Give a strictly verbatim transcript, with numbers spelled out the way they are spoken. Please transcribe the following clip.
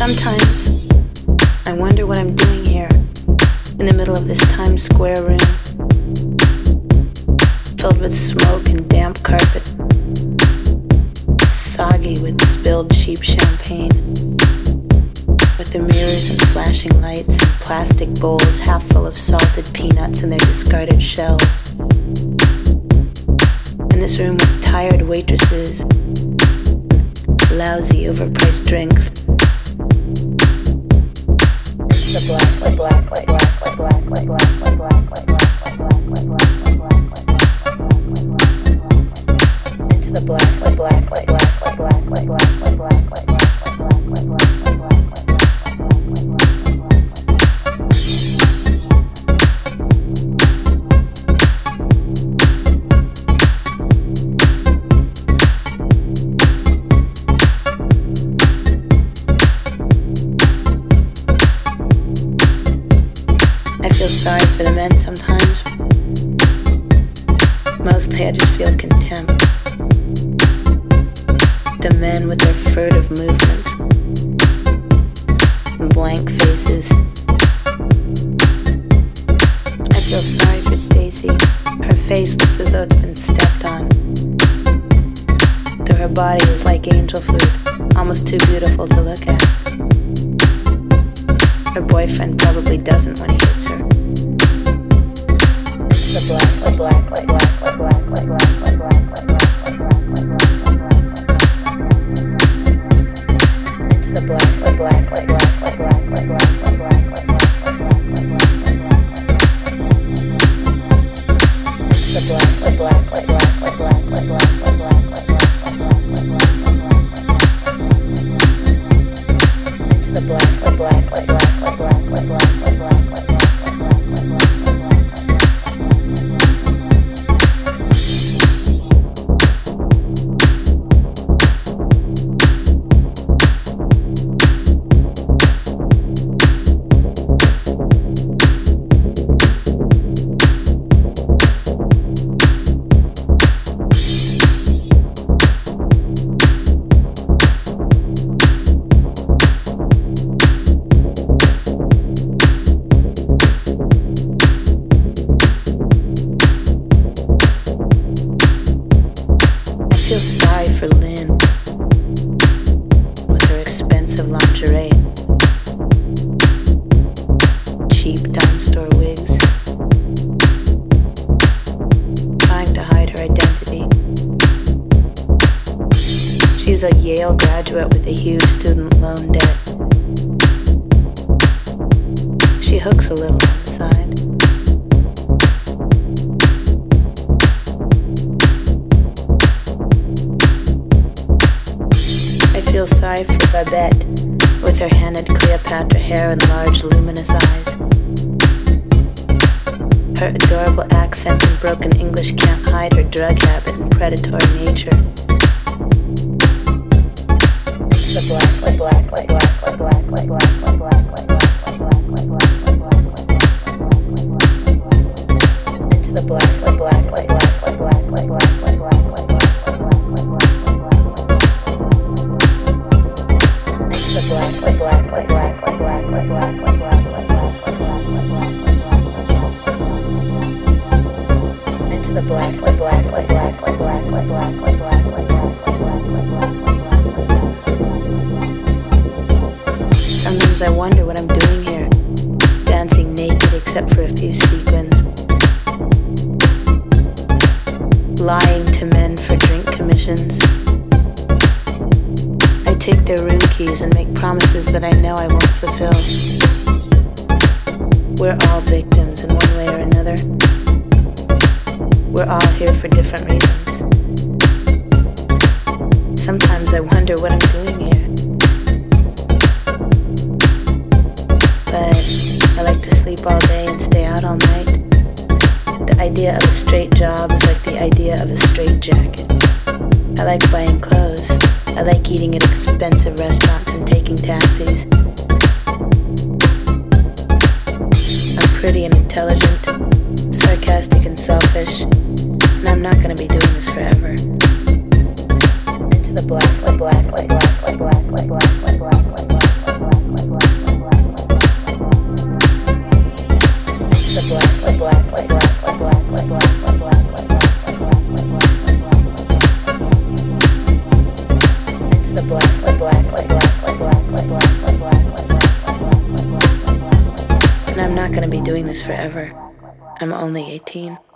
Sometimes I wonder what I'm doing here in the middle of this Times Square room, filled with smoke and damp carpet, soggy with spilled cheap champagne, with the mirrors and flashing lights and plastic bowls half full of salted peanuts and their discarded shells. In this room with tired waitresses, lousy overpriced drinks. The black, white, black, white, black, white, black, white, black, white, black, white, black, white, black, white, black, white, black, white, into the black, white, black, white, black, white, black, white, black, white, black, white, black, white, black, white, black, white, black, white. I feel sorry for the men sometimes. Mostly I just feel contempt. The men with their furtive movements and blank faces. I feel sorry for Stacy. Her face looks as though it's been stepped on. Though her body is like angel food, almost too beautiful to look at. Her boyfriend probably doesn't when he hits her. The black, white, black, white, black, white, black, white, black, white, black, white, black, white, black, white, black, white, into the black, white, black, white, black, white, black, white, black, white, black, white, black, white, black, white, black, the black, white, black, white, black, white, black, white, black, white, black, white, black, white, black, white, black, the black, white, black, white, black, white, black, white, black, white, black, white, black, white, black, white, black, a Yale graduate with a huge student loan debt. She hooks a little on the side. I feel sorry for Babette with her hennaed Cleopatra hair and large luminous eyes. Her adorable accent and broken English can't hide her drug habit and predatory nature. The black, white, black, white, black, white, black, white, black, white, black, white, black, white, black, white, black, white, black, white, black, into the black, white, black, white, black, white, black, white, black, white, black, white, black, white, black, white, into the black, white, black, white, black, white, black, white, black, white, black, white, black, white, black, into the black, white, black, white, black, white, black, white, black, white, black, white, black, white, black, white. Sometimes I wonder what I'm doing here, dancing naked except for a few sequins, lying to men for drink commissions. I take their room keys and make promises that I know I won't fulfill. We're all victims in one way or another. We're all here for different reasons. Sometimes I wonder what I'm doing here. But I like to sleep all day and stay out all night. The idea of a straight job is like the idea of a straight jacket. I like buying clothes. I like eating at expensive restaurants and taking taxis. I'm pretty and intelligent, sarcastic and selfish, and I'm not gonna be doing this forever. Into the black, white, black, white, black, white, black, white, black, white, black, white, black, white, black. the black, the black, the black, the black, the black, the black, the black, the black, the black. And I'm not gonna be doing this forever. I'm only eighteen.